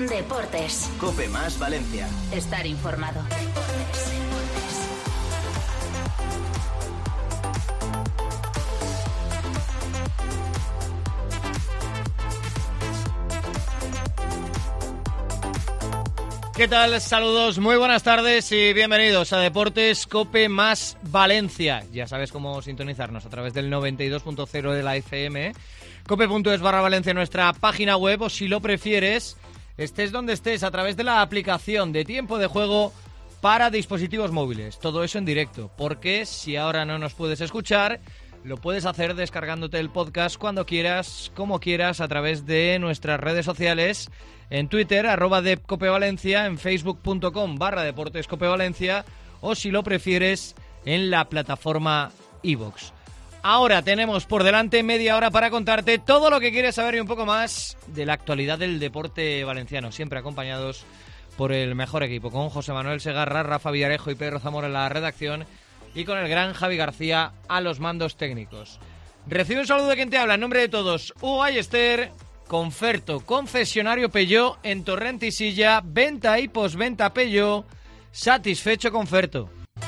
Deportes. COPE más Valencia. Estar informado. ¿Qué tal? Saludos, muy buenas tardes y bienvenidos a Deportes COPE más Valencia. Ya sabes cómo sintonizarnos a través del 92.0 de la FM, cope.es/Valencia, nuestra página web, o si lo prefieres, estés donde estés, a través de la aplicación de Tiempo de Juego para dispositivos móviles. Todo eso en directo, porque si ahora no nos puedes escuchar, lo puedes hacer descargándote el podcast cuando quieras, como quieras, a través de nuestras redes sociales, en Twitter, @DepCopeValencia, en facebook.com/DeportesCopeValencia, o si lo prefieres, en la plataforma iVoox. Ahora tenemos por delante media hora para contarte todo lo que quieres saber y un poco más de la actualidad del deporte valenciano, siempre acompañados por el mejor equipo, con José Manuel Segarra, Rafa Villarejo y Pedro Zamora en la redacción, y con el gran Javi García a los mandos técnicos. Recibe un saludo de quien te habla, en nombre de todos, Hugo Ayester. Conferto, concesionario Peugeot en Torrent y Silla, venta y posventa Peugeot, satisfecho Conferto.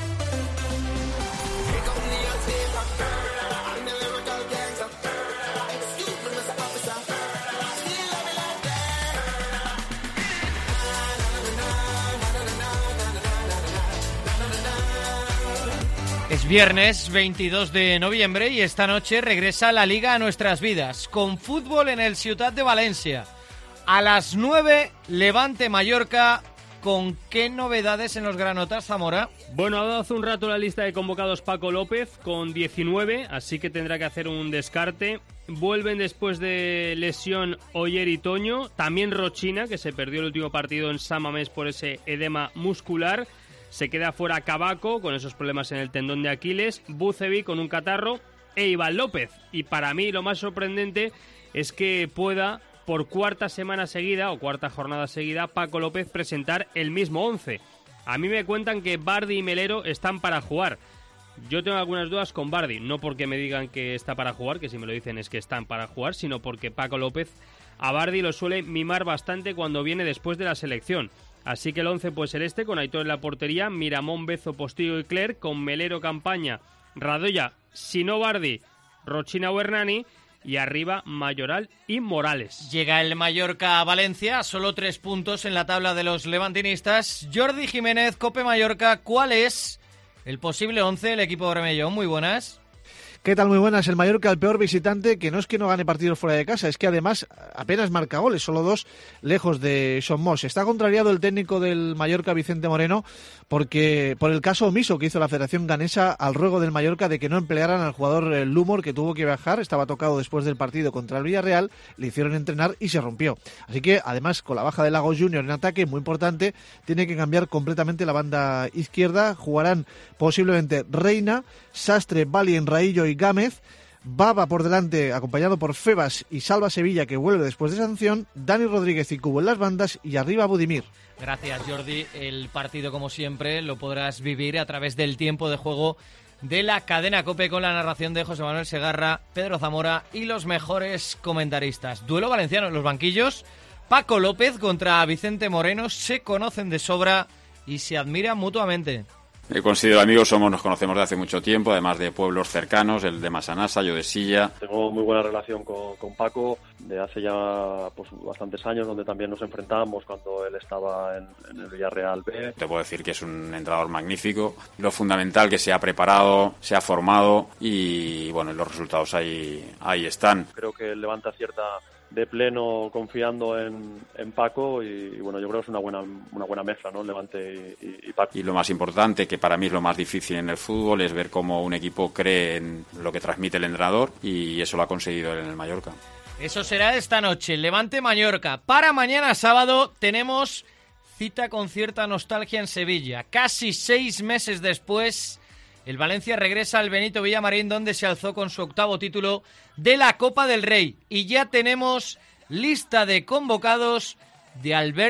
Es viernes 22 de noviembre y esta noche regresa la Liga a nuestras vidas, con fútbol en el Ciutat de Valencia. A las 9, Levante-Mallorca. ¿Con qué novedades en los granotas, Zamora? Bueno, ha dado hace un rato la lista de convocados Paco López con 19, así que tendrá que hacer un descarte. Vuelven después de lesión Oyer y Toño, también Rochina, que se perdió el último partido en San Mamés por ese edema muscular. Se queda fuera Cabaco con esos problemas en el tendón de Aquiles, Bucevic con un catarro e Iván López. Y para mí lo más sorprendente es que pueda, por cuarta semana seguida o cuarta jornada seguida, Paco López presentar el mismo 11. A mí me cuentan que Bardi y Melero están para jugar. Yo tengo algunas dudas con Bardi, no porque me digan que está para jugar, que si me lo dicen es que están para jugar, sino porque Paco López a Bardi lo suele mimar bastante cuando viene después de la selección. Así que el 11 puede ser este, con Aitor en la portería, Miramón, Bezo, Postigo y Clerc, con Melero, Campaña, Radoya, Sino Bardi, Rochina o Hernani, y arriba Mayoral y Morales. Llega el Mallorca a Valencia, solo 3 puntos en la tabla de los levantinistas. Jordi Jiménez, Cope Mallorca, ¿cuál es el posible 11 del equipo bermellón? Muy buenas. ¿Qué tal? Muy buenas. El Mallorca, el peor visitante, que no es que no gane partidos fuera de casa, es que además apenas marca goles, solo 2 lejos de Somos. Está contrariado el técnico del Mallorca, Vicente Moreno, porque por el caso omiso que hizo la Federación Ganesa al ruego del Mallorca de que no emplearan al jugador Lumor, que tuvo que viajar, estaba tocado después del partido contra el Villarreal, le hicieron entrenar y se rompió. Así que, además, con la baja de Lagos Junior en ataque, muy importante, tiene que cambiar completamente la banda izquierda. Jugarán posiblemente Reina, Sastre, Bali, Enraillo y Gámez, Baba por delante, acompañado por Febas y Salva Sevilla, que vuelve después de sanción, Dani Rodríguez y Cubo en las bandas y arriba Budimir. Gracias, Jordi. El partido, como siempre, lo podrás vivir a través del Tiempo de Juego de la cadena COPE, con la narración de José Manuel Segarra, Pedro Zamora y los mejores comentaristas. Duelo valenciano en los banquillos. Paco López contra Vicente Moreno, se conocen de sobra y se admiran mutuamente. He considerado amigos, nos conocemos de hace mucho tiempo, además de pueblos cercanos, el de Masanasa, yo de Silla. Tengo muy buena relación con Paco de hace ya bastantes años, donde también nos enfrentábamos cuando él estaba en el Villarreal B. Te puedo decir que es un entrenador magnífico, lo fundamental que se ha preparado, se ha formado y bueno, los resultados ahí están. Creo que él levanta cierta de pleno confiando en Paco y bueno, yo creo que es una buena mezcla, ¿no? Levante y Paco. Y lo más importante, que para mí es lo más difícil en el fútbol, es ver cómo un equipo cree en lo que transmite el entrenador, y eso lo ha conseguido en el Mallorca. Eso será esta noche, Levante-Mallorca. Para mañana sábado tenemos cita con cierta nostalgia en Sevilla. Casi 6 meses después, el Valencia regresa al Benito Villamarín, donde se alzó con su 8º título de la Copa del Rey. Y ya tenemos lista de convocados de Albert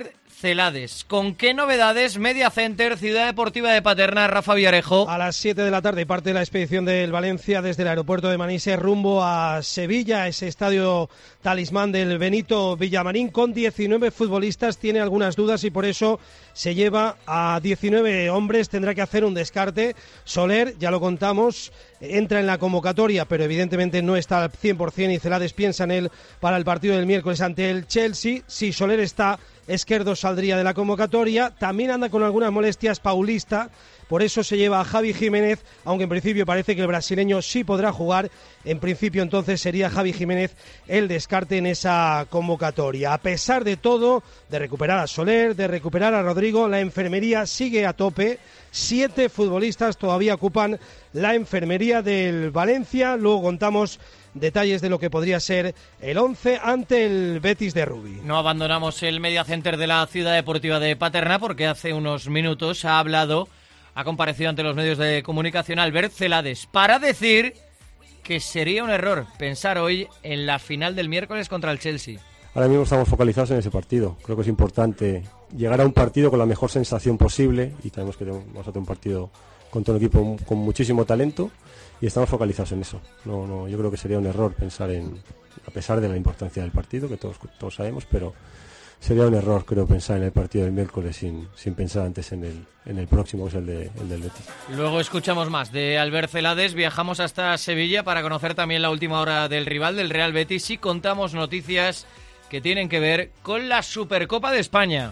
Celades. ¿Con qué novedades? Media Center, Ciudad Deportiva de Paterna, Rafa Villarejo. A las 7 de la tarde parte la expedición del Valencia desde el aeropuerto de Manises rumbo a Sevilla, ese estadio talismán del Benito Villamarín, con 19 futbolistas. Tiene algunas dudas y por eso se lleva a 19 hombres. Tendrá que hacer un descarte. Soler, ya lo contamos, entra en la convocatoria, pero evidentemente no está al 100% y Celades piensa en él para el partido del miércoles ante el Chelsea. Si Soler está, Esquerdo saldría de la convocatoria. También anda con algunas molestias Paulista, por eso se lleva a Javi Jiménez, aunque en principio parece que el brasileño sí podrá jugar. En principio entonces sería Javi Jiménez el descarte en esa convocatoria. A pesar de todo, de recuperar a Soler, de recuperar a Rodrigo, la enfermería sigue a tope. 7 futbolistas todavía ocupan la enfermería del Valencia. Luego contamos detalles de lo que podría ser el 11 ante el Betis de Rubí. No abandonamos el Media Center de la Ciudad Deportiva de Paterna porque hace unos minutos ha comparecido ante los medios de comunicación Albert Celades para decir que sería un error pensar hoy en la final del miércoles contra el Chelsea. Ahora mismo estamos focalizados en ese partido. Creo que es importante llegar a un partido con la mejor sensación posible y sabemos que vamos a tener un partido contra un equipo con muchísimo talento y estamos focalizados en eso. No, yo creo que sería un error pensar a pesar de la importancia del partido, que todos sabemos, pero sería un error, creo, pensar en el partido del miércoles sin pensar antes en el próximo, que es el del Betis. Luego escuchamos más de Albert Celades. Viajamos hasta Sevilla para conocer también la última hora del rival, del Real Betis, y contamos noticias que tienen que ver con la Supercopa de España.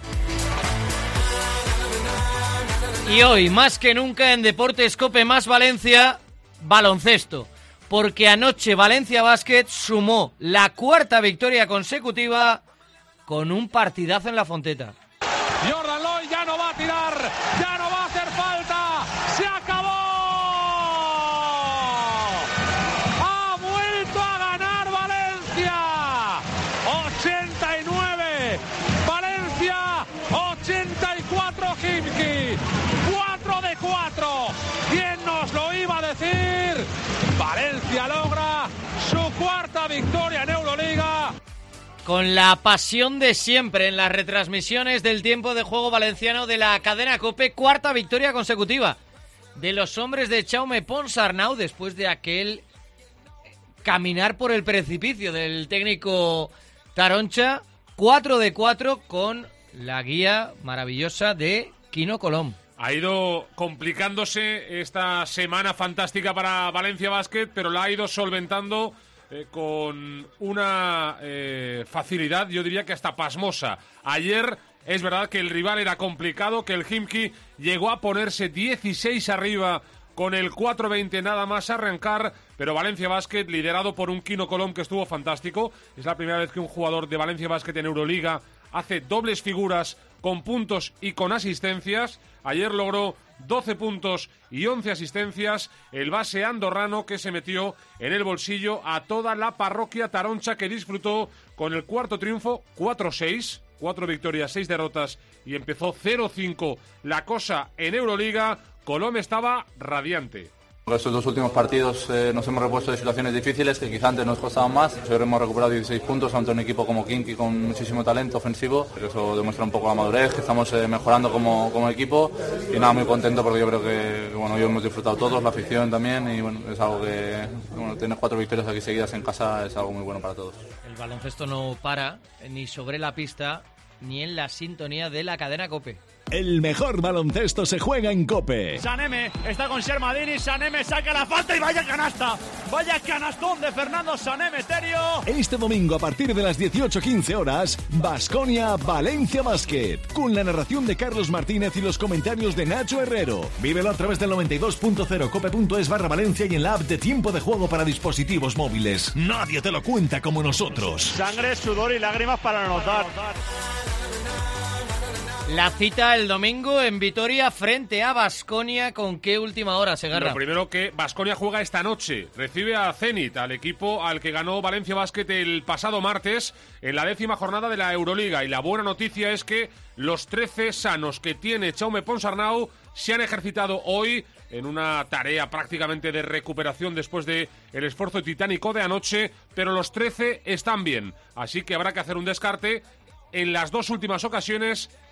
Y hoy, más que nunca, en Deportes Cope más Valencia, baloncesto. Porque anoche Valencia Basket sumó la 4ª victoria consecutiva con un partidazo en la Fonteta. Jordan Loy ya no va a tirar, ya no va a hacer falta, se acabó. Ha vuelto a ganar Valencia. 89, Valencia 84, Khimki. 4 de 4. ¿Quién nos lo iba a decir? Valencia logra su 4ª victoria en Euroliga. Con la pasión de siempre en las retransmisiones del tiempo de juego valenciano de la cadena COPE, 4ª victoria consecutiva de los hombres de Jaume Ponsarnau después de aquel caminar por el precipicio del técnico Taroncha. 4 de 4 con la guía maravillosa de Quino Colom. Ha ido complicándose esta semana fantástica para Valencia Basket, pero la ha ido solventando con una facilidad, yo diría que hasta pasmosa. Ayer es verdad que el rival era complicado, que el Khimki llegó a ponerse 16 arriba con el 4-20 nada más arrancar, pero Valencia Basket, liderado por un Quino Colom que estuvo fantástico. Es la primera vez que un jugador de Valencia Basket en Euroliga hace dobles figuras con puntos y con asistencias. Ayer logró 12 puntos y 11 asistencias, el base andorrano que se metió en el bolsillo a toda la parroquia taroncha, que disfrutó con el 4º triunfo, 4-6, 4 victorias, 6 derrotas, y empezó 0-5 la cosa en Euroliga. Colom estaba radiante. Estos 2 últimos partidos nos hemos repuesto de situaciones difíciles que quizá antes nos costaban más. Hoy hemos recuperado 16 puntos ante un equipo como Khimki con muchísimo talento ofensivo. Eso demuestra un poco la madurez, que estamos mejorando como equipo. Y nada, muy contento porque yo creo que hoy hemos disfrutado todos, la afición también. Y es algo que tener 4 victorias aquí seguidas en casa es algo muy bueno para todos. El baloncesto no para ni sobre la pista ni en la sintonía de la cadena COPE. El mejor baloncesto se juega en COPE. Saneme está con Shermadini, Saneme saca la falta y vaya canasta. Vaya canastón de Fernando Saneme, Terio. Este domingo a partir de las 18:15 horas, Baskonia Valencia Basket, con la narración de Carlos Martínez y los comentarios de Nacho Herrero. Vívelo a través del 92.0 cope.es/Valencia y en la app de tiempo de juego para dispositivos móviles. Nadie te lo cuenta como nosotros. Sangre, sudor y lágrimas para anotar. La cita el domingo en Vitoria frente a Baskonia. ¿Con qué última hora, Segarra? Lo primero, que Baskonia juega esta noche. Recibe a Zenit, al equipo al que ganó Valencia Basket el pasado martes en la 10ª jornada de la Euroliga. Y la buena noticia es que los 13 sanos que tiene Jaume Ponsarnau se han ejercitado hoy en una tarea prácticamente de recuperación después de el esfuerzo titánico de anoche, pero los 13 están bien. Así que habrá que hacer un descarte. En las 2 últimas ocasiones,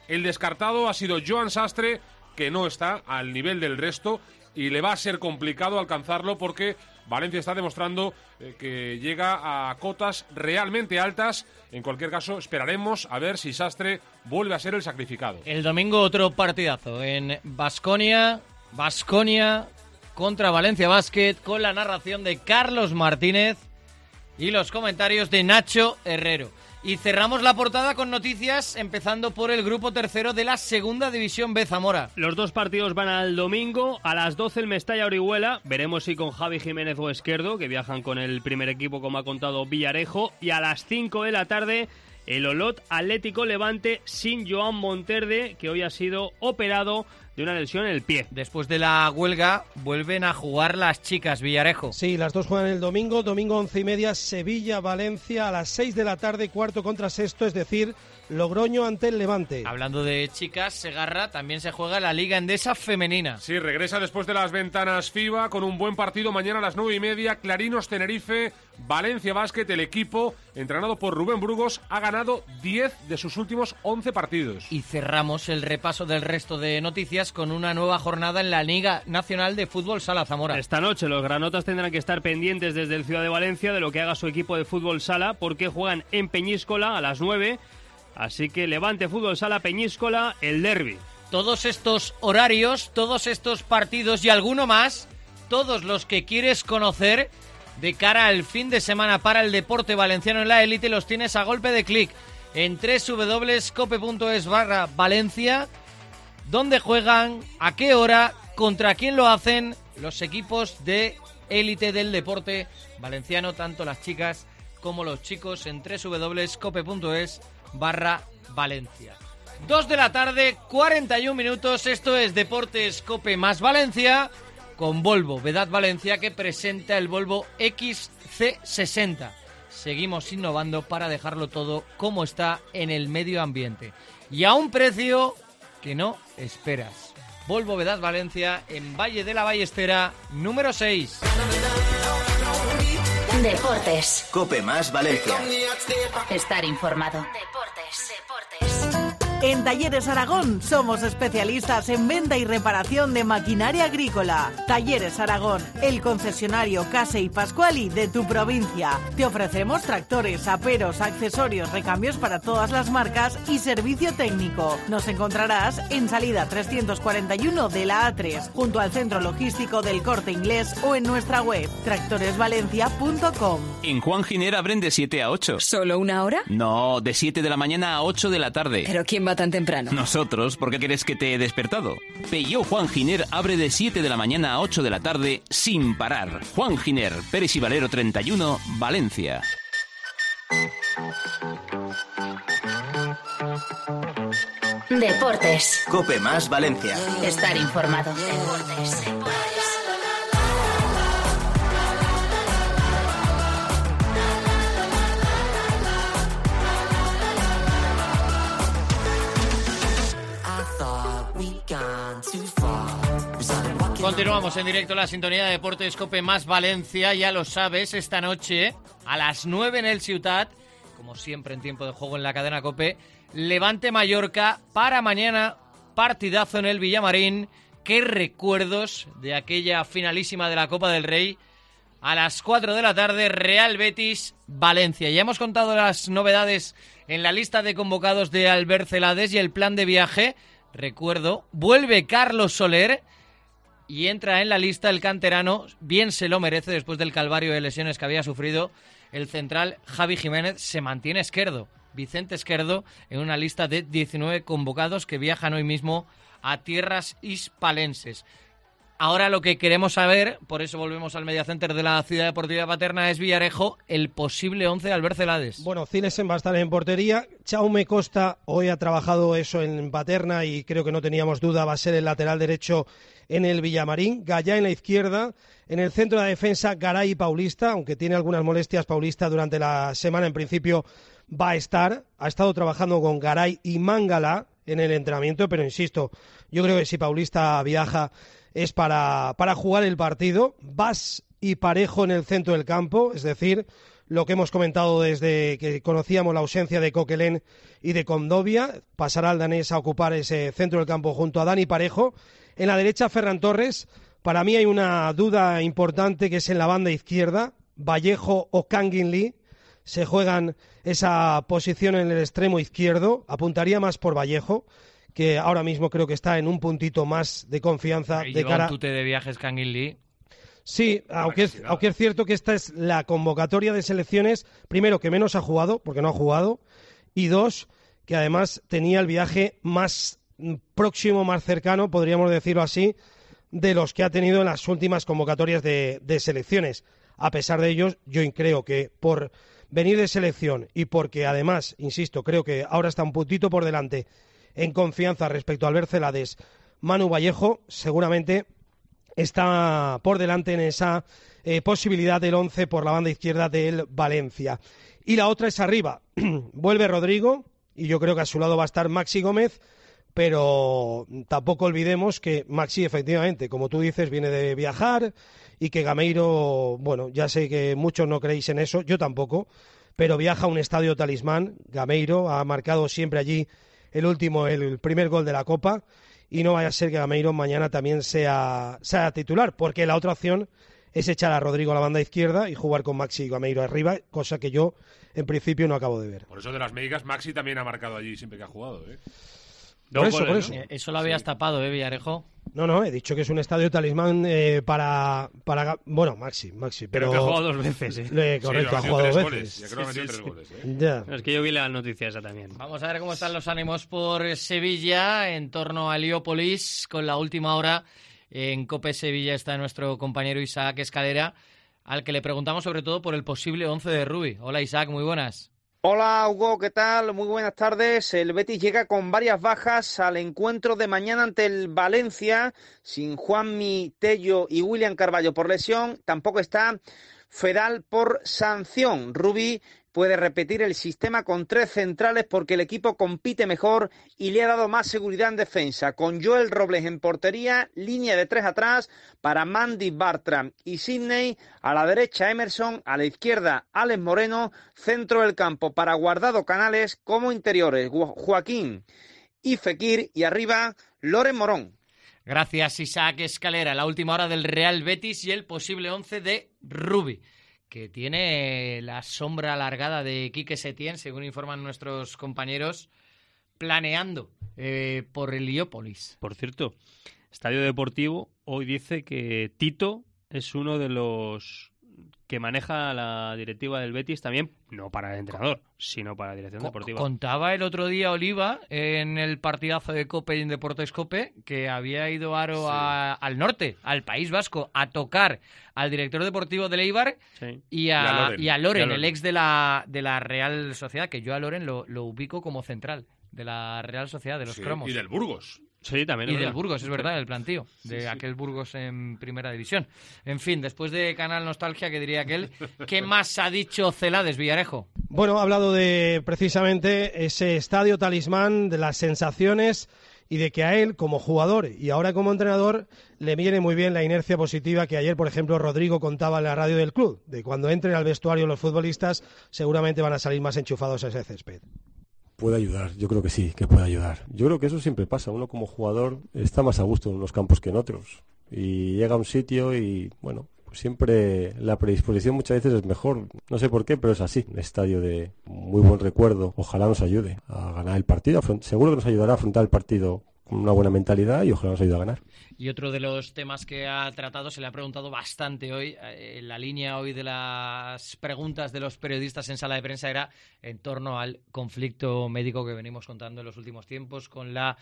El descartado ha sido Joan Sastre, que no está al nivel del resto y le va a ser complicado alcanzarlo porque Valencia está demostrando que llega a cotas realmente altas. En cualquier caso, esperaremos a ver si Sastre vuelve a ser el sacrificado. El domingo otro partidazo en Baskonia contra Valencia Basket, con la narración de Carlos Martínez y los comentarios de Nacho Herrero. Y cerramos la portada con noticias, empezando por el grupo tercero de la Segunda División B, Zamora. Los dos partidos van al domingo, a las 12 el Mestalla-Orihuela, veremos si con Javi Jiménez o Esquerdo, que viajan con el primer equipo como ha contado Villarejo, y a las 5 de la tarde el Olot Atlético Levante sin Joan Monterde, que hoy ha sido operado de una lesión en el pie. Después de la huelga vuelven a jugar las chicas, Villarejo. Sí, las dos juegan el domingo 11:30, Sevilla-Valencia a las 6 de la tarde, cuarto contra sexto, es decir, Logroño ante el Levante. Hablando de chicas, Segarra, también se juega la Liga Endesa femenina. Sí, regresa después de las ventanas FIBA con un buen partido mañana a las 9:30, Clarinos Tenerife, Valencia Basket. El equipo, entrenado por Rubén Burgos, ha ganado 10 de sus últimos 11 partidos. Y cerramos el repaso del resto de noticias con una nueva jornada en la Liga Nacional de Fútbol Sala, Zamora. Esta noche los granotas tendrán que estar pendientes desde el Ciudad de Valencia de lo que haga su equipo de Fútbol Sala, porque juegan en Peñíscola a las 9. Así que Levante Fútbol Sala Peñíscola, el derbi. Todos estos horarios, todos estos partidos y alguno más, todos los que quieres conocer de cara al fin de semana para el deporte valenciano en la élite, los tienes a golpe de clic en www.cope.es/Valencia, dónde juegan, a qué hora, contra quién lo hacen los equipos de élite del deporte valenciano, tanto las chicas como los chicos, en www.cope.es/Valencia. 2 de la tarde, 41 minutos, esto es Deportes Cope más Valencia, con Volvo Vedad Valencia, que presenta el Volvo XC60. Seguimos innovando para dejarlo todo como está en el medio ambiente y a un precio que no esperas. Volvo Vedad Valencia, en Valle de la Ballestera, número 6. Deportes. Cope más Valencia. Estar informado. Deportes. En Talleres Aragón somos especialistas en venta y reparación de maquinaria agrícola. Talleres Aragón, el concesionario Casey Pascuali de tu provincia. Te ofrecemos tractores, aperos, accesorios, recambios para todas las marcas y servicio técnico. Nos encontrarás en salida 341 de la A3, junto al centro logístico del Corte Inglés, o en nuestra web tractoresvalencia.com. En Juan Giner abren de 7 a 8. ¿Solo una hora? No, de 7 de la mañana a 8 de la tarde. ¿Pero quién va tan temprano? Nosotros, ¿por qué crees que te he despertado? Peugeot Juan Giner abre de 7 de la mañana a 8 de la tarde sin parar. Juan Giner, Pérez y Valero 31, Valencia. Deportes. Cope más Valencia. Estar informado. Deportes. Continuamos en directo la sintonía de Deportes Cope más Valencia, ya lo sabes, esta noche a las 9 en el Ciutat, como siempre en tiempo de juego en la cadena Cope, Levante Mallorca, para mañana partidazo en el Villamarín. Qué recuerdos de aquella finalísima de la Copa del Rey. A las 4 de la tarde, Real Betis Valencia. Ya hemos contado las novedades en la lista de convocados de Albert Celades y el plan de viaje. Recuerdo, vuelve Carlos Soler y entra en la lista el canterano, bien se lo merece después del calvario de lesiones que había sufrido el central Javi Jiménez. Se mantiene Esquerdo, Vicente Esquerdo, en una lista de 19 convocados que viajan hoy mismo a tierras hispalenses. Ahora lo que queremos saber, por eso volvemos al Mediacenter de la Ciudad Deportiva Paterna, es Villarejo, el posible 11 de Albert Celades. Bueno, Cinesen va a estar en portería. Jaume Costa hoy ha trabajado eso en Paterna y creo que no teníamos duda, va a ser el lateral derecho en el Villamarín. Gallá en la izquierda. En el centro de la defensa, Garay y Paulista, aunque tiene algunas molestias Paulista durante la semana, en principio va a estar. Ha estado trabajando con Garay y Mangala en el entrenamiento, pero insisto, yo creo que si Paulista viaja es para jugar el partido. Bas y Parejo en el centro del campo, es decir, lo que hemos comentado desde que conocíamos la ausencia de Coquelin y de Condovia. Pasará el danés a ocupar ese centro del campo junto a Dani Parejo. En la derecha, Ferran Torres. Para mí hay una duda importante que es en la banda izquierda, Vallejo o Kangin Lee. Se juegan esa posición en el extremo izquierdo. Apuntaría más por Vallejo, que ahora mismo creo que está en un puntito más de confianza de cara... un tute de viajes Kangin Lee. Sí, aunque es cierto que esta es la convocatoria de selecciones, primero, que menos ha jugado, porque no ha jugado, y dos, que además tenía el viaje más próximo, más cercano, podríamos decirlo así, de los que ha tenido en las últimas convocatorias de selecciones. A pesar de ellos, yo creo que por venir de selección y porque además, insisto, creo que ahora está un puntito por delante en confianza respecto al Celades, Manu Vallejo seguramente está por delante en esa posibilidad del 11 por la banda izquierda del Valencia. Y la otra es arriba. Vuelve Rodrigo y yo creo que a su lado va a estar Maxi Gómez, pero tampoco olvidemos que Maxi, efectivamente, como tú dices, viene de viajar y que Gameiro, bueno, ya sé que muchos no creéis en eso, yo tampoco, pero viaja a un estadio talismán. Gameiro ha marcado siempre allí el primer gol de la Copa, y no vaya a ser que Gameiro mañana también sea titular, porque la otra opción es echar a Rodrigo a la banda izquierda y jugar con Maxi y Gameiro arriba, cosa que yo en principio no acabo de ver. Por eso de las médicas, Maxi también ha marcado allí siempre que ha jugado, ¿eh? Por eso. Eso lo habías tapado, Villarejo. No, he dicho que es un estadio talismán para bueno, Maxi, pero que ha jugado 2 veces, correcto, ha jugado 2 veces. Ya creo que ha metido 3 goles, Ya. Es que yo vi la noticia esa también. Vamos a ver cómo están los ánimos por Sevilla en torno a Heliópolis con la última hora. En COPE Sevilla está nuestro compañero Isaac Escalera, al que le preguntamos sobre todo por el posible 11 de Rubi. Hola Isaac, muy buenas. Hola Hugo, ¿qué tal? Muy buenas tardes. El Betis llega con varias bajas al encuentro de mañana ante el Valencia, sin Juanmi, Tello y William Carballo por lesión. Tampoco está Feral por sanción. Rubi puede repetir el sistema con 3 centrales porque el equipo compite mejor y le ha dado más seguridad en defensa, con Joel Robles en portería, línea de 3 atrás para Mandy, Bartra y Sidney, a la derecha Emerson, a la izquierda Alex Moreno, centro del campo para Guardado, Canales, como interiores Joaquín y Fekir, y arriba Loren Morón. Gracias Isaac Escalera. La última hora del Real Betis y el posible 11 de Rubi, que tiene la sombra alargada de Quique Setién, según informan nuestros compañeros, planeando por Heliópolis. Por cierto, Estadio Deportivo hoy dice que Tito es uno de los que maneja la directiva del Betis también, no para el entrenador, sino para la dirección deportiva. Contaba el otro día Oliva en el partidazo de COPE y en Deportes COPE que había ido Aro al norte, al País Vasco, a tocar al director deportivo del Eibar y a Loren, el ex de la Real Sociedad, que yo a Loren lo ubico como central de la Real Sociedad, de los cromos. Y del Burgos. Sí, también. Y del Burgos, es verdad, el plantío de aquel Burgos en primera división. En fin, después de Canal Nostalgia, que diría aquel, ¿qué más ha dicho Celades, Villarejo? Bueno, ha hablado de precisamente ese estadio talismán, de las sensaciones y de que a él, como jugador y ahora como entrenador, le viene muy bien la inercia positiva que ayer, por ejemplo, Rodrigo contaba en la radio del club, de cuando entren al vestuario los futbolistas, seguramente van a salir más enchufados a ese césped. Puede ayudar, yo creo que sí, que puede ayudar. Yo creo que eso siempre pasa, uno como jugador está más a gusto en unos campos que en otros. Y llega a un sitio y, bueno, pues siempre la predisposición muchas veces es mejor. No sé por qué, pero es así. Un estadio de muy buen recuerdo, ojalá nos ayude a ganar el partido. Seguro que nos ayudará a afrontar el partido con una buena mentalidad y ojalá nos ayude a ganar. Y otro de los temas que ha tratado, se le ha preguntado bastante hoy, en la línea hoy de las preguntas de los periodistas en sala de prensa era en torno al conflicto médico que venimos contando en los últimos tiempos, con la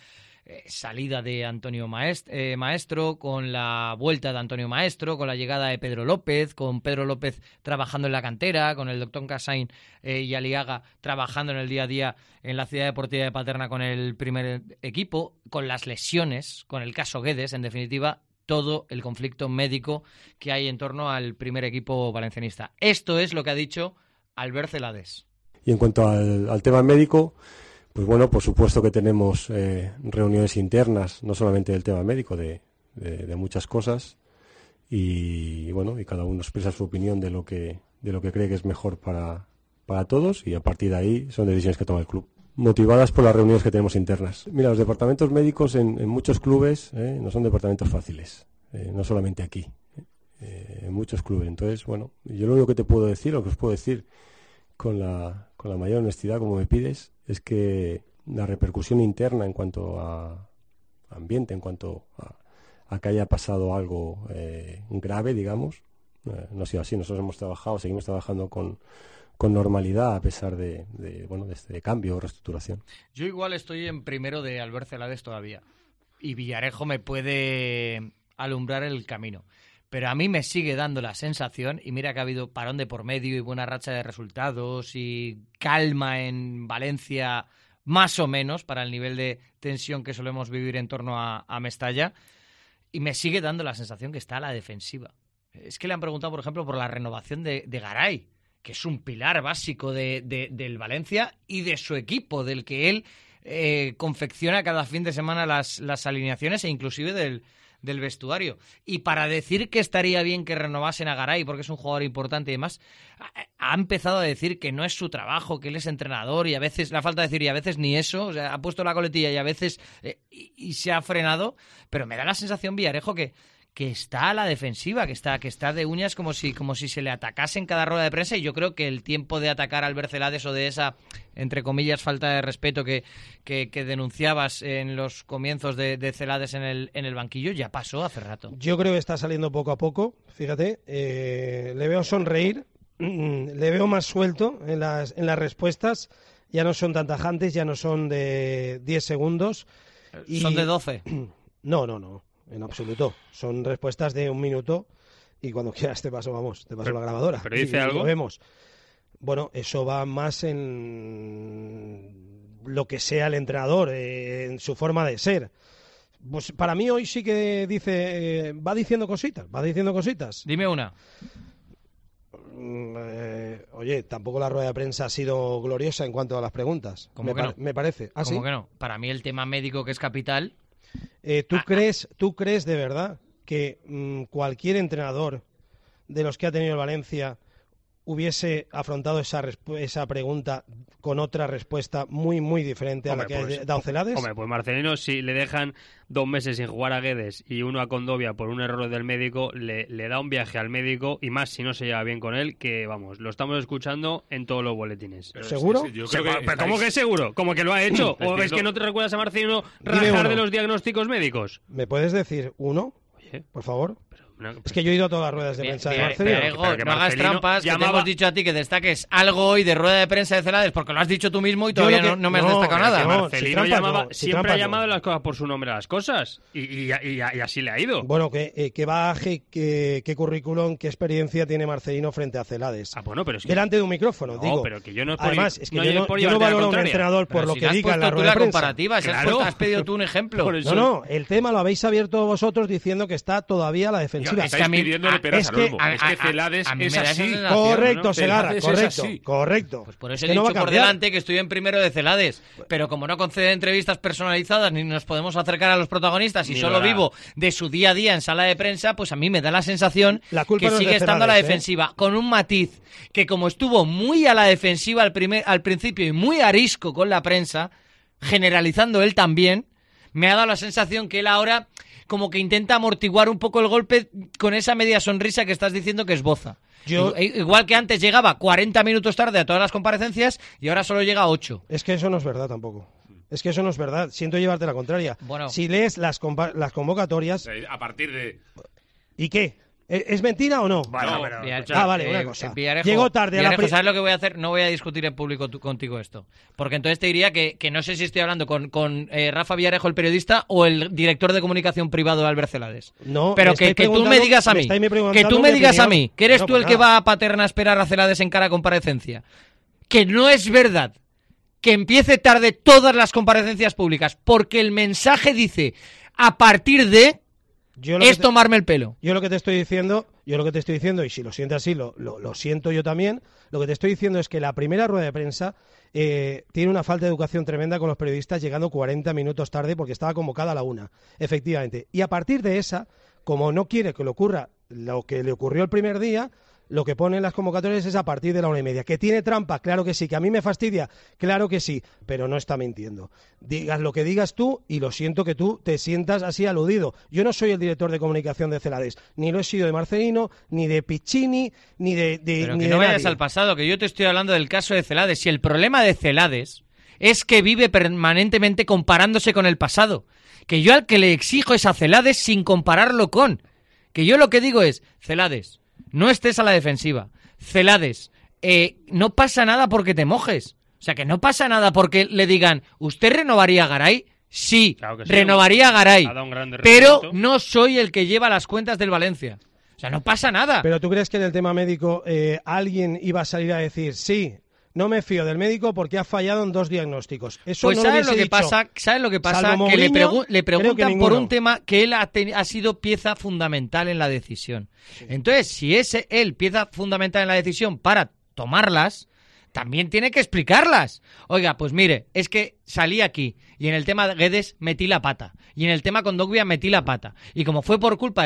salida de Antonio Maestro, con la vuelta de Antonio Maestro, con la llegada de Pedro López, con Pedro López trabajando en la cantera, con el doctor Casain y Aliaga trabajando en el día a día en la Ciudad Deportiva de Paterna con el primer equipo, con las lesiones, con el caso Guedes, en definitiva, todo el conflicto médico que hay en torno al primer equipo valencianista. Esto es lo que ha dicho Albert Celades. Y en cuanto al tema médico, pues bueno, por supuesto que tenemos reuniones internas, no solamente del tema médico, de muchas cosas, y bueno, y cada uno expresa su opinión de lo que lo que cree que es mejor para todos, y a partir de ahí son decisiones que toma el club, motivadas por las reuniones que tenemos internas. Mira, los departamentos médicos en muchos clubes no son departamentos fáciles, no solamente aquí, en muchos clubes. Entonces, bueno, yo lo único que te puedo decir, lo que os puedo decir con la mayor honestidad, como me pides, es que la repercusión interna en cuanto a ambiente, en cuanto a que haya pasado algo grave, digamos, no ha sido así. Nosotros seguimos trabajando con normalidad a pesar de este cambio o reestructuración. Yo igual estoy en primero de Albert Celades todavía, y Villarejo me puede alumbrar el camino. Pero a mí me sigue dando la sensación, y mira que ha habido parón de por medio y buena racha de resultados y calma en Valencia, más o menos, para el nivel de tensión que solemos vivir en torno a Mestalla, y me sigue dando la sensación que está a la defensiva. Es que le han preguntado, por ejemplo, por la renovación de Garay, que es un pilar básico del Valencia y de su equipo, del que él confecciona cada fin de semana las alineaciones e inclusive del vestuario. Y para decir que estaría bien que renovasen a Garay porque es un jugador importante y demás, ha empezado a decir que no es su trabajo, que él es entrenador, y a veces le falta decir, y a veces ni eso, o sea, ha puesto la coletilla y a veces y se ha frenado, pero me da la sensación, Villarejo, que está a la defensiva, que está de uñas como si se le atacase en cada rueda de prensa, y yo creo que el tiempo de atacar al Albert Celades o de esa, entre comillas, falta de respeto que denunciabas en los comienzos de Celades en el banquillo ya pasó hace rato. Yo creo que está saliendo poco a poco, fíjate, le veo sonreír, le veo más suelto en las respuestas, ya no son tan tajantes, ya no son de 10 segundos. ¿Son de 12? No. En absoluto. Son respuestas de 1 minuto y cuando quieras te paso la grabadora. ¿Pero dice algo? Lo vemos. Bueno, eso va más en lo que sea el entrenador, en su forma de ser. Pues para mí hoy sí que dice, va diciendo cositas. Dime una. Oye, tampoco la rueda de prensa ha sido gloriosa en cuanto a las preguntas. Me parece. ¿Ah, ¿Cómo sí? que no? Para mí el tema médico, que es capital... ¿Tú crees de verdad que cualquier entrenador de los que ha tenido el Valencia hubiese afrontado esa pregunta con otra respuesta muy, muy diferente a la que ha dado Celades? Hombre, pues Marcelino, si le dejan 2 meses sin jugar a Guedes y uno a Condovia por un error del médico, le da un viaje al médico, y más si no se lleva bien con él, que vamos, lo estamos escuchando en todos los boletines. ¿Seguro? Sí, yo creo que ¿Pero cómo que seguro? ¿Cómo que lo ha hecho? ¿O es que no te recuerdas a Marcelino rajar de los diagnósticos médicos? ¿Me puedes decir uno, por favor? Es que yo he ido a todas las ruedas de prensa de Marcelino. No hagas trampas, que te hemos dicho a ti que destaques algo hoy de rueda de prensa de Celades, porque lo has dicho tú mismo y todavía no me has destacado nada. Marcelino siempre ha llamado las cosas por su nombre a las cosas, y así le ha ido. Bueno, qué bagaje, qué currículum, qué experiencia tiene Marcelino frente a Celades. Bueno, pero es que... delante de un micrófono, digo. Pero que yo no además, es que yo no valoro a un entrenador por lo que diga en la rueda de prensa. Comparativa, claro. Has pedido tú un ejemplo. No, el tema lo habéis abierto vosotros diciendo que está todavía a la defensiva. Es que Celades es así. Correcto, Segarra, correcto. Pues por eso he dicho por delante que estoy en primero de Celades, pero como no concede entrevistas personalizadas ni nos podemos acercar a los protagonistas y solo vivo de su día a día en sala de prensa, pues a mí me da la sensación que sigue estando a la defensiva, con un matiz que como estuvo muy a la defensiva al principio y muy arisco con la prensa, generalizando él también, me ha dado la sensación que él ahora como que intenta amortiguar un poco el golpe con esa media sonrisa que estás diciendo que esboza. Igual que antes llegaba 40 minutos tarde a todas las comparecencias y ahora solo llega a 8. Es que eso no es verdad tampoco. Es que eso no es verdad. Siento llevarte la contraria. Bueno. Si lees las convocatorias... A partir de... ¿Y qué? ¿Es mentira o no? Bueno, vale, una cosa. Llegó tarde ¿sabes lo que voy a hacer? No voy a discutir en público contigo esto. Porque entonces te diría que no sé si estoy hablando con Rafa Villarejo, el periodista, o el director de comunicación privado de Albert Celades. No, pero que tú me digas a mí, que eres tú el que va a Paterna a esperar a Celades en cara a comparecencia. Que no es verdad que empiece tarde todas las comparecencias públicas, porque el mensaje dice, a partir de... tomarme el pelo. Yo lo que te estoy diciendo, y si lo sientes así, lo siento yo también, lo que te estoy diciendo es que la primera rueda de prensa tiene una falta de educación tremenda con los periodistas, llegando 40 minutos tarde porque estaba convocada a la 1, efectivamente. Y a partir de esa, como no quiere que le ocurra lo que le ocurrió el primer día, lo que pone en las convocatorias es a partir de la 1:30. ¿Que tiene trampa? Claro que sí. ¿Que a mí me fastidia? Claro que sí, pero no está mintiendo. Digas lo que digas tú, y lo siento que tú te sientas así aludido. Yo no soy el director de comunicación de Celades, ni lo he sido de Marcelino, ni de Piccini, ni de Pero ni que de no vayas nadie. al pasado, que yo te estoy hablando del caso de Celades. Si el problema de Celades es que vive permanentemente comparándose con el pasado. Que yo al que le exijo es a Celades sin compararlo con. Que yo lo que digo es, Celades, no estés a la defensiva. Celades, no pasa nada porque te mojes. O sea, que no pasa nada porque le digan, ¿usted renovaría a Garay? Sí, Claro que sí, renovaría a Garay. ha dado un gran Pero rendimiento. no soy el que lleva las cuentas del Valencia. O sea, no pasa nada. Pero ¿tú crees que en el tema médico alguien iba a salir a decir, sí, no me fío del médico porque ha fallado en 2 diagnósticos? Eso Pues no ¿sabes lo que dicho. pasa? ¿Sabes lo que pasa? Salvo Que le, Mourinho, le creo que preguntan por ninguno. un tema que él ha sido pieza fundamental en la decisión. Entonces, si es él pieza fundamental en la decisión para tomarlas, también tiene que explicarlas. Oiga, pues mire, es que salí aquí y en el tema de Guedes metí la pata. Y en el tema con Kondogbia metí la pata. Y como fue por culpa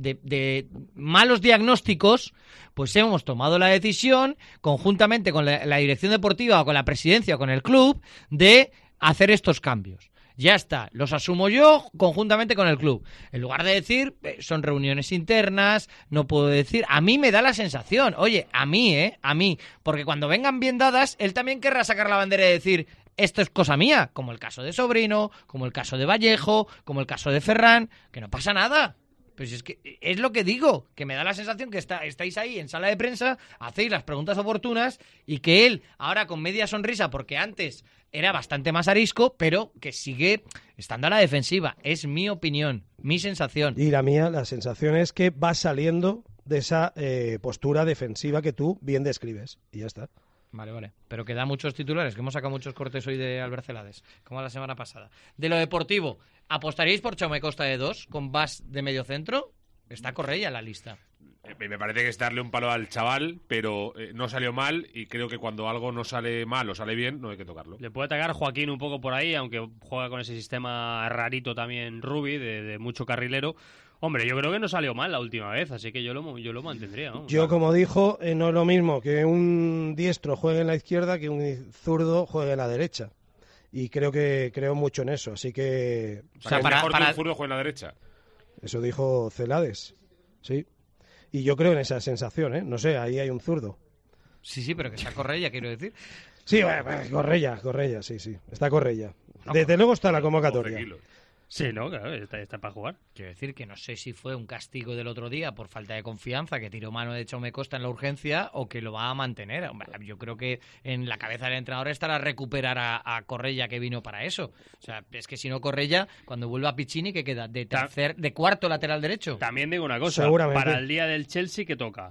de malos diagnósticos, pues hemos tomado la decisión, conjuntamente con la dirección deportiva o con la presidencia o con el club, de hacer estos cambios. Ya está, los asumo yo conjuntamente con el club. En lugar de decir, son reuniones internas, no puedo decir... A mí me da la sensación, oye, a mí, porque cuando vengan bien dadas, él también querrá sacar la bandera y decir, esto es cosa mía, como el caso de Sobrino, como el caso de Vallejo, como el caso de Ferran, que no pasa nada. Pues es que es lo que digo, que me da la sensación que estáis ahí en sala de prensa, hacéis las preguntas oportunas y que él, ahora con media sonrisa, porque antes era bastante más arisco, pero que sigue estando a la defensiva. Es mi opinión, mi sensación. Y la mía, la sensación es que va saliendo de esa postura defensiva que tú bien describes. Y ya está. Vale. Pero que da muchos titulares, que hemos sacado muchos cortes hoy de Albert Celades, como la semana pasada. De lo deportivo, ¿apostaríais por Jaume Costa de 2 con Bas de medio centro? Está Correia en la lista. Me parece que es darle un palo al chaval, pero no salió mal y creo que cuando algo no sale mal o sale bien, no hay que tocarlo. Le puede atacar Joaquín un poco por ahí, aunque juega con ese sistema rarito también Rubi, de mucho carrilero. Hombre, yo creo que no salió mal la última vez, así que yo lo mantendría, ¿no? Yo, como dijo, no es lo mismo que un diestro juegue en la izquierda que un zurdo juegue en la derecha. Y creo mucho en eso, así que... O sea, es mejor que un zurdo juegue en la derecha. Eso dijo Celades, sí. Y yo creo en esa sensación, ¿eh? No sé, ahí hay un zurdo. Sí, pero que sea Correia, quiero decir. Sí, Correia, sí. Está Correia. Desde luego está en la convocatoria. Sí, no, claro, está para jugar. Quiero decir que no sé si fue un castigo del otro día por falta de confianza, que tiró mano de Jaume Costa en la urgencia, o que lo va a mantener. Hombre, yo creo que en la cabeza del entrenador estará recuperar a Correia, que vino para eso. O sea, es que si no Correia, cuando vuelva Piccini, que queda de cuarto lateral derecho. También digo una cosa, seguramente. Para el día del Chelsea, ¿qué toca?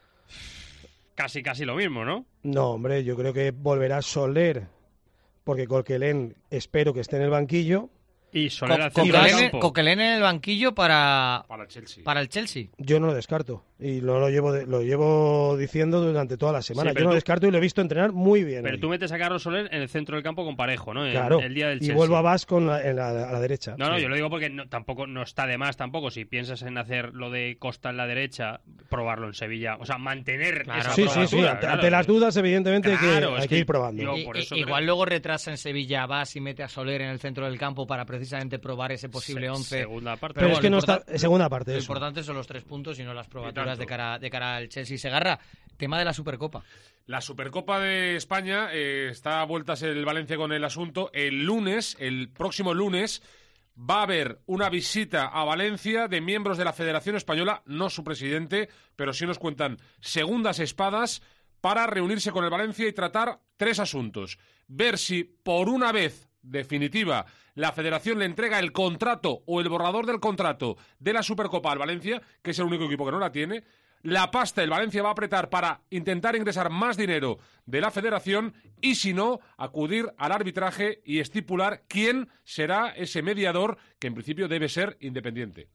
Casi lo mismo, ¿no? No, hombre, yo creo que volverá Soler, porque Coquelin espero que esté en el banquillo. Y Soler al centro del campo. Coquelin en el banquillo para el Chelsea. Yo no lo descarto. Y lo llevo diciendo durante toda la semana. Sí, yo no lo descarto y lo he visto entrenar muy bien. Pero hoy. tú metes a Carlos Soler en el centro del campo con Parejo, ¿no? Claro. El día del y Chelsea. vuelvo a Bas a la derecha. No, Sí. yo lo digo porque tampoco no está de más tampoco. Si piensas en hacer lo de Costa en la derecha, probarlo en Sevilla. O sea, mantener esa Sí. probatura, Ante las dudas, evidentemente, Claro, hay es que ir probando. Igual luego retrasa en Sevilla, Bas y mete a Soler en el centro del campo para precisamente probar ese posible 11. Segunda parte. Pero es que no está... Segunda parte, Lo eso. importante son los 3 puntos y no las probaturas de cara al Chelsea. Segarra, tema de la Supercopa. La Supercopa de España está a vueltas el Valencia con el asunto. El próximo lunes, va a haber una visita a Valencia de miembros de la Federación Española, no su presidente, pero sí nos cuentan segundas espadas para reunirse con el Valencia y tratar 3 asuntos. Ver si por una vez definitiva la Federación le entrega el contrato o el borrador del contrato de la Supercopa al Valencia, que es el único equipo que no la tiene. La pasta el Valencia va a apretar para intentar ingresar más dinero de la Federación y, si no, acudir al arbitraje y estipular quién será ese mediador, que en principio debe ser independiente.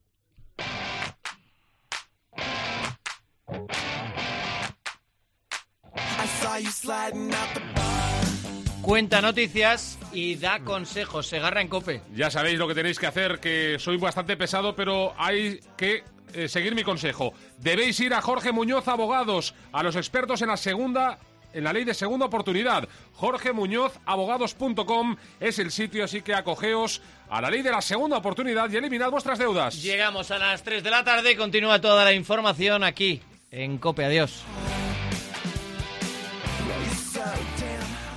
Cuenta noticias y da consejos. Segarra en COPE. Ya sabéis lo que tenéis que hacer, que soy bastante pesado, pero hay que seguir mi consejo. Debéis ir a Jorge Muñoz Abogados, a los expertos en la ley de segunda oportunidad. jorgemuñozabogados.com es el sitio, así que acogeos a la ley de la segunda oportunidad y eliminad vuestras deudas. Llegamos a las 3 de la tarde, continúa toda la información aquí en COPE. Adiós.